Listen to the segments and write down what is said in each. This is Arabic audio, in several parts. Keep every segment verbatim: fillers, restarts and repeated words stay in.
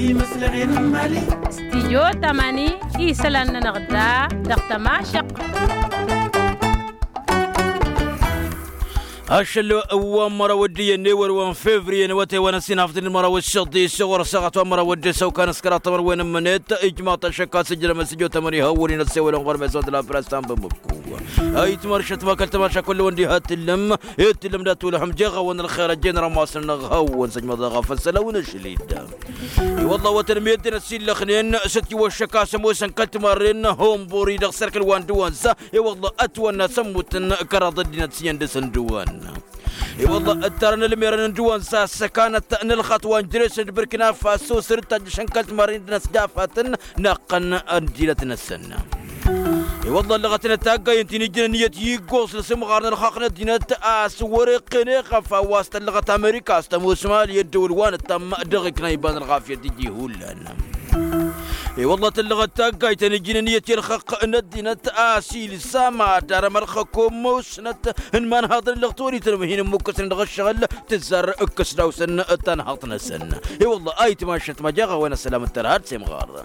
دي مسلعين مالي استيجو تماني إيسلان نغدا دغتا ماشق هاشلو أول مرة ودي النور وان فيفري نوتي وانا سينافتن مرة والشطي صغر ساعة مرة ودي سو كان سكرات مر وين منيت إجماع تشكا سجل مسجو تمري هوري نسوي لهم غير مسود لا برستان بمبكو أي تمرشت ما كلت ماشا كل وندي هات اللم هات اللم ده تقول هم جغا وان الخير الجنرا ما صرنا غو سجم ضغا فسلون شليد والله وترميت نسيل لخنين ستي والشكا سموسن كلت مرين هم بوري دغ سركل وان دوان سا اي والله اتونا سموتن كرا ضد نتسين دسندوان اي والله ترى الميرن دوان ساس كانت نلخط وانجلس بركنا فاسو سرت شنكلت مرين نسجافتن نقن انجيلتنا السنه اي والله لغتنا تاقا ينتي نجينا نيت يقوص لسم غارنا الخاقنا دينا تاس ورقنا خفا واسط اللغة امريكا استمو شمال يدول وان تم دغكنا يبان الغافية تجي هولانا اي والله تلغة تاقا يتنجينا نيت يلخق ندينا تاسي لساما دار مرخكم موسنت ان من هذا اللغطوري تنمهين مكسن دغشغل تزار اكس دوسن تنهطنا سن اي والله ايت ماشت مجاغا وانا سلام الترهات سيم غارة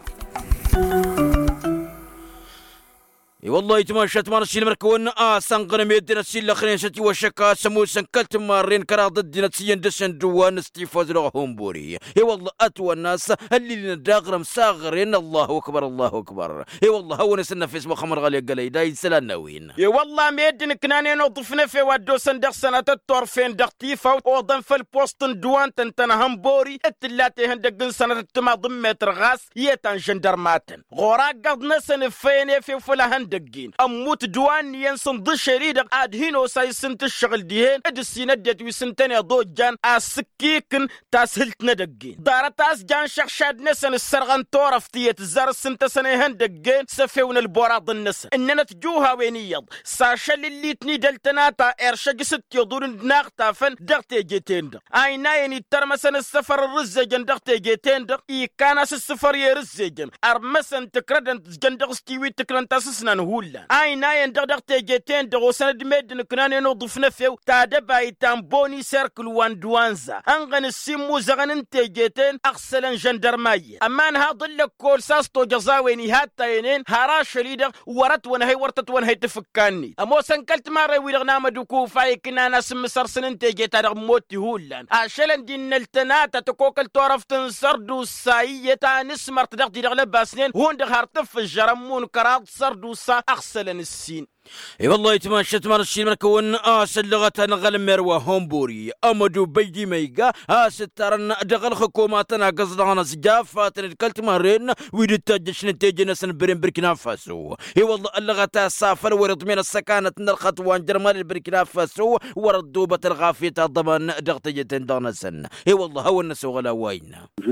اي والله يتماشت مار السيل مركون اه سانقنا ميدنا السيل الاخرين ستي وشكا سمو سنكلت مارين كرا ضد نتسين دسن دوان استيفاز لهم بوري اي والله اتوى الناس اللي نداغرم ساغرين الله اكبر الله اكبر اي والله هو نسنا في اسمه خمر غالي قال داي سلان وين اي والله ميدن كناني نوظفنا في ودو صندوق سنه الطرفين دقتيفا وضن في البوست دوان تنتنا همبوري التلاتي هندق سنه تما ضمت رغاس يتان جندرماتن غوراق قد نسن فين في فلهن دقين أموت دوان ينسن ضي شريدة قاد هينو ساي سنت الشغل ديهين اد السيندت ويسنتني ضو جان اسكيكن تاسهلتنا دقين دارة تاس جان شخشاد نسن السرغن تورفتية الزار السنت سنيهن دقين سفيون البوراض النسن اننا تجوها وينيض ساشل اللي تني دلتناتا ارشق ست يضور دناغ تافن دغتي جيتين دق اي نايني ترمسن السفر الرزجن دغتي جيتين دق اي كاناس السفر يرزجن ارمسن تكردن جندق ستيوي تكرن تاسسنا هولا اي ناين دغدغ تيجيتين دغو سند ميدن كناني نوضفنا فيو تادبا يتامبوني سيركل وان دوانزا انغن السيمو زغن تيجيتين اغسلن جندرماي امان هاضل لك كول ساستو جزاويني هاتا ينين هراش ليدغ ورت ونهي ورتت ونهي تفكاني امو سنكلت ماري ويدغنا دوكو فاي كنانا سم سرسنن تيجيتا دغ موتي هولان اشلن دين التناتا تكوكل تورفتن سردو سايتا نسمرت دغ دي دغ لباسنين هون دغ هرتف الجرمون كراد سردو أغسل السين اي والله يتماشت مار الشين مركون اس اللغة نغل مروه هومبوري امدو بيجي ميغا اس ترن دغل حكوماتنا قصدنا سجافات الكلت مارين ويد تجش نتيجه نسن برين بركنا فاسو اي والله اللغة سافر ورد من السكانة نرخط وان جرمال بركنا فاسو ورد دوبة الغافية الضمان دغتجة دغنسن اي والله هو النسو غلا وين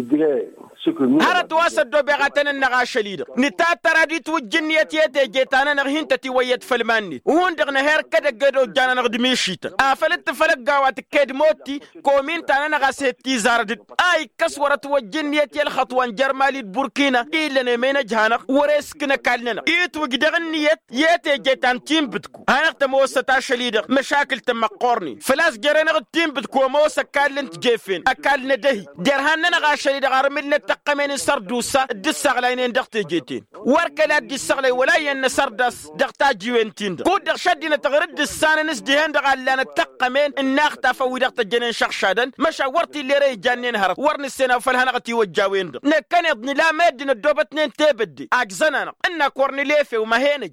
هرت واسد دو بغتن النغاش ليد نتات ترادي توجنيت يتي جيتانا نغهين تتي ويت فلماني وون دغنا هير كدا جدو جانا نغدمي شيتا افلت فلق غوات كيد موتي كومين تانا نغاسيتي زاردت اي كسورة وجنيت الخطوان جرمالي بوركينا دي لنا مين جهانا وريسكنا كالنا ايت وقدغنيت يتي جيتان تيم بتكو انا تموسة تاشليد مشاكل تمقورني فلاس جرينا غتيم بتكو موسى كالنت جيفين اكالنا دهي جرهانا نغاش ليد غارمين تقمين سردوسا دسغلين دغتي جيتين وركلا دسغلي ولا ين سردس دغتا جوينتين كود شدينا تغرد السان نس دهن دغالانا تقمين الناختا فوي دغتا جنين شخشادن مشا ورتي اللي ري جانين هرب ورن السنه فالهنغتي وجاوين نكن ابن لا مدن الدوب اثنين تبدي اجزنا ان كورنيليفي وما هينج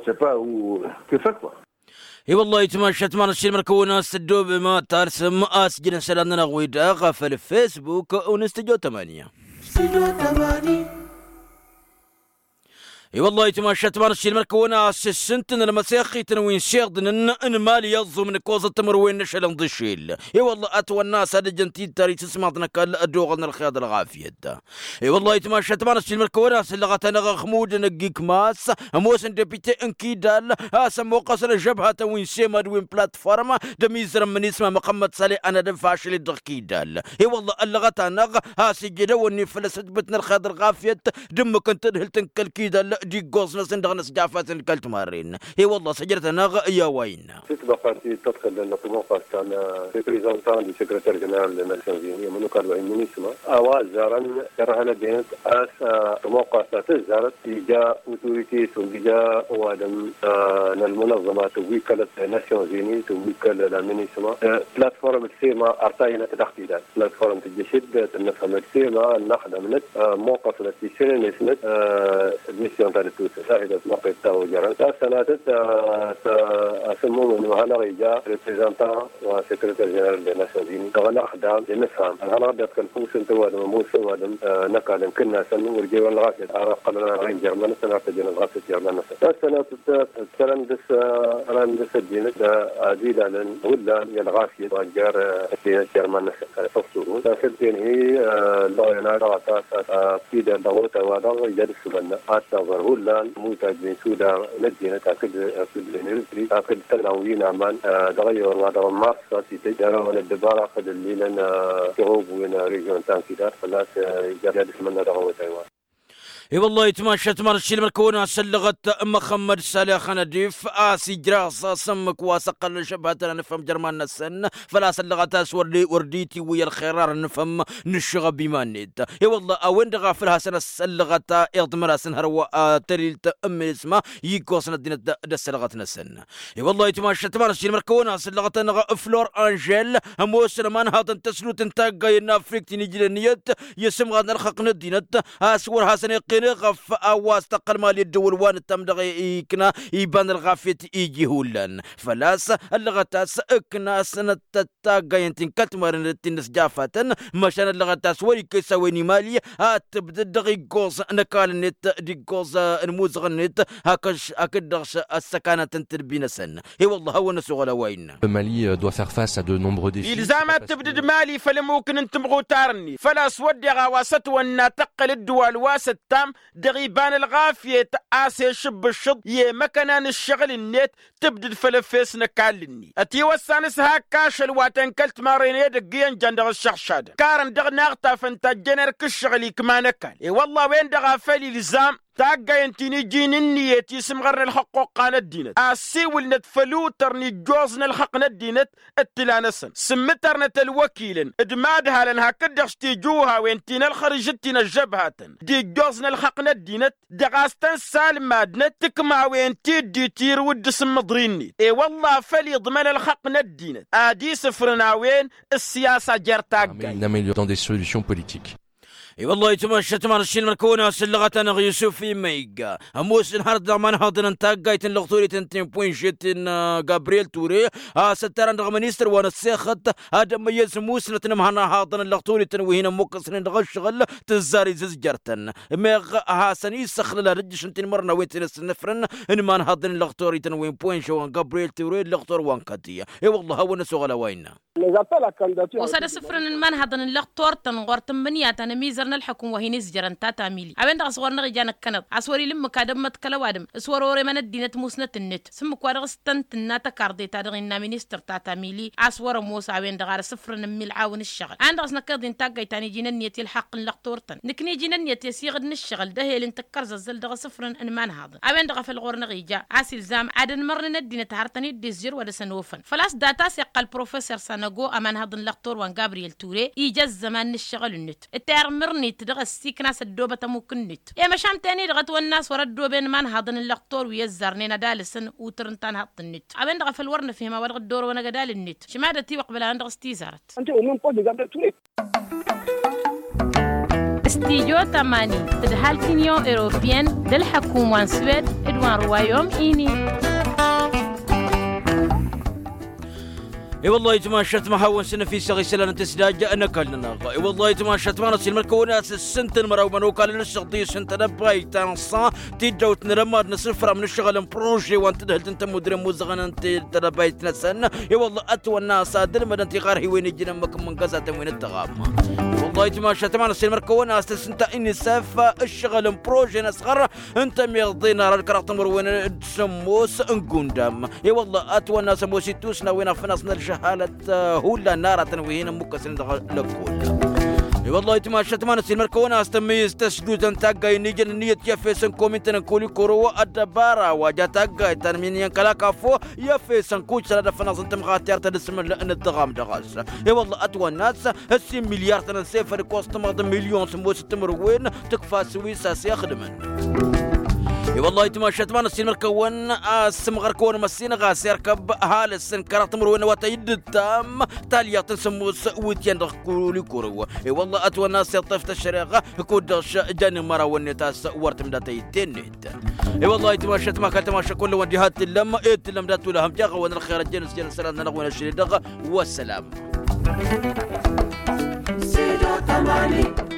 اي والله يتماشت مار الشين مركونا السدوب ما ترسم اسجن سلامنا غويدا غفل الفيسبوك ونستجو ثمانية استيجو تماني اي والله يتماشت مار الشين مركونا السنتن المسيخي تنوين شيغدن ان مالي يضو من كوزة تمروين نشلن ضشيل اي والله اتوى الناس هذا جنتين تاري تسمعتنا كال ادوغن الخياط الغافية دا اي والله يتماشت مار الشين مركونا سلغة نغا خمود نقيك ماس موسن دبيتي انكيدال اسمو قصر جبهة تنوين سيما دوين بلاتفورما دميزر من اسمه محمد صالح انا دفاشل الدقيدال اي والله اللغة نغا هاسي جدا وني فلست بتنا الخياط الغافية دم كنت هلتن كالكيدال دي جوز ناس ندغنس جافات الكلت مارين هي والله سجلت نغ يا وين تبقى تدخل للنقطة تاع ريبريزونتان دي سكرتير جنرال للناسيونز يونيون منو كان مينيسما اواز زارن كرهنا بينت اس موقع تزارت جاء اوتوريتي وجاء وادم المنظمات وكاله الناسيونز يونيون وكاله المينيسما بلاتفورم كسيما ارتاينا تدخل بلاتفورم تجسد نفهم كسيما نخدم موقف التي سنت ميسيون تاع توسا شاهدت موقف تاع جران سنه اسمو من هنا رجا ريبريزونتان وسكرتير جنرال للناسيونز يونيون تغنى خدام نفهم انا بدات كنفوس انت وادم موسى وادم نكادم كنا سن ورجي ولا غاسل قلنا غين جرمان سنه تجينا غاسل جرمان سنه سنه دس راندس الدين عديد على ولا الغاسل وجار في جرمان تفسرون لكن هي لا ينادى اساس في دوله وضع يدرس لنا حتى ولا منتج سودا مدينه تاكد في الانرجي تاكد تناوين عمان تغير وضع مارس في تجاره والدبار قد اللي لنا شعوب وين ريجون تانكيدات فلا يجدد من دغوه تايوان اي والله يتماشى تمارشي المركونه سلغت محمد صالح خنديف اسي جراس سمك واسقل شبهتنا نفهم جرمان السن فلا سلغت اسور ورديتي ويا الخيرار نفهم نشغى بمانيت اي والله وين غافلها سنه سلغت اضمر سنهر تريلت ام اسمه يكوس ندين دسلغت نسن اي والله يتماشى تمارشي المركونه سلغت فلور انجيل هموس مان هذا تسلوت انتاغ افريقيا نيجيريات يسم غادر الخق ندينت اسور حسن غف أواز تقل مالي الدول وان التمدغي إكنا يبان الغافية إيجي هولان فلاس اللغتاس إكنا سنة تتاقين تنكت مارن التنس جافتن مشان اللغتاس ويكي سويني مالي هاتبدا دغي قوز نكال نت دي قوز الموزغ نت هكاش أكدغش السكانة تنتربين سن هي والله هو نسوغ لوين مالي doit faire face à de nombreux défis إلزامات تبدد مالي فلممكن انتم غوتارني فلاس ودي غواسط وانا تقل الدول واسط تام دغيبان الغافية آسي شب الشض يه مكانان الشغل النت تبدد فلفيس نكالني اتي وسانس هاكاش الواتن كلت مارين يدقين جندغ الشخشاد كارن دغ ناغتا فانتا جنر كشغلي كما نكال اي والله وين دغا فالي لزام تاقا ينتيني جين النية يسم غرن الحقوق قانا الدينت اسيول نتفلو ترني جوزنا الحقنا الدينت التلانسن سمترنا الوكيل ادمادها لنها كدغش تيجوها وينتينا الخرجتنا الجبهاتن دي جوزنا الحقنا الدينت دغاستان سالم مادنا تكما وينتي دي تير ود سمضريني اي والله فلي ضمن الحقنا الدينت ادي سفرنا وين السياسة جرتاقا dans des solutions politiques. اي والله يتمشى تمارشي المركونه سلغت انا يوسف في ميغا اموس نهار ضمان هذا انتاقايت لغتوري تنتين بوين جيتين غابرييل توري ستران رغمنيستر وانا سيخت هذا ميز موس نتنمهنا هذا اللغتوري تنويهنا مقصن نغشغل تزاري زجرتن ميغ هاسني سخل رجش انت مرنا وين تنسنفرن ان مان هذا اللغتوري تنوين بوين جو غابرييل توري اللغتور وان كاتيا اي والله هو نسوغ لوين وصار سفرن من هذا اللغتور تنغورتن بنيات انا ميزرنا الحكم وهي نسجرن تاتا ميلي اوين دا صورنا رجانا كنت اسوري لم كادمت كلا وادم اسوروري من الدينت موسنه النت سم كوارغستن تناتا كاردي تادغينا مينستر تاتا ميلي اسور موسى اوين دا غار سفرن ميل عاون الشغل عند اسنا كدين تاغاي تاني جينا نيتي الحق اللغتورتن نكني جينا نيتي سيغد الشغل ده هي لنتكر زلزل دا سفرن ان مان هذا اوين دا في الغور نغيجا اسيل زام عدن مرنا الدينت هارتني ديزير ولا سنوفن فلاس داتا سيق البروفيسور سانغو امان هذا اللغتور وان غابرييل توري يجز زمان الشغل النت الترمرني تدغ السيكنا سدوبة ممكن نت يا مشام تاني دغت والناس وردوا بين من هذا اللقطور ويزرنينا دالسن وترنتان هط النت عبين دغ في الورن فيما ورغ الدور وانا قدال النت شماده تي وقبل ان دغ استيزارت استيجو تماني تدهال كينيو اوروبيان دل حكومة سويد ادوان روايوم ايني اي والله يتماشت محاون سنة في سغي سلانة تسداج انا كلنا اي والله يتماشت مانا سي المركونات السنت المراو منو قال للشغطي سنت نباي تنصا تيجو تنرماد نصفر من الشغل بروجي وانت دهلت انت مدير موزغن انت تنباي تنسن اي والله اتوى الناس ادل مدن تغار وين يجينا مكم من قزات وين التغام والله يتماشت مانا سي المركونات السنت اني سافة الشغل بروجي نصغر انت ميغضينا رالكراط وين سموس انقندم اي والله اتوى الناس موسيتوسنا وين في ناس نرجع حالة هولا نارة تنويهين مكسرين لكل والله تماشى تمانة سين مركونا استميز تشدود تاجا نيجن نية يفسن كومنتنا كولي كورو الدبارة وجا تاجا تنمين ينكلا كافو يفسن كوش سلا دفنا صنتم خاطر تدسم لأن الدغام دغاس يا والله أتوى الناس هسي مليار تنسيفر كوست مغد مليون سموس تمروين تكفى سويسا سيخدمن اي والله تماشى تمانة سين مركون اسم غركون مسين غاس يركب هالسن كرات مروين وتيد تام تاليا تنسموس ويتين كولي كورو اي والله اتوى الناس يطفت الشريقه كودش جاني مراون تاس ورت مداتي تنيت اي والله تماشى تماك تماشى كل وجهات اللم ايت اللم داتو لهم جاغ وان الخير الجنس جنس سلام نغوين الشريدغ والسلام سيدو تماني